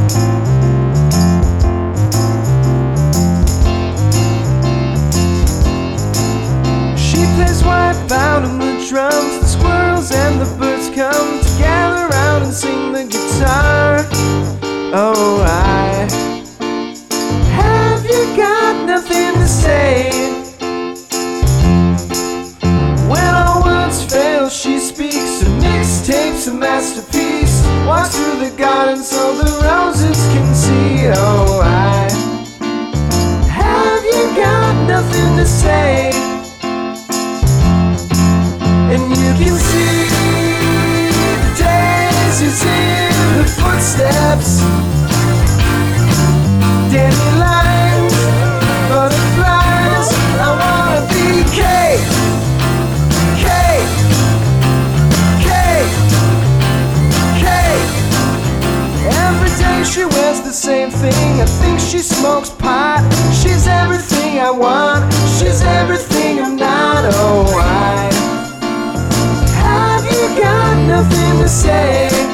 She plays Wipeout on the drums. The squirrels and the birds come to gather around and sing the guitar. Oh, have you got nothing to say? When all words fail, she speaks. A mixtape's a masterpiece. Walks through the garden so the roses can see. Oh, have you got nothing to say? And you can see the daisies in the footsteps, dandelions, butterflies. I wanna be cake, cake, cake, cake. Every day she wears the same thing. I think she smokes pot. She's everything I want. She's everything I'm not. Oh, have you got nothing to say?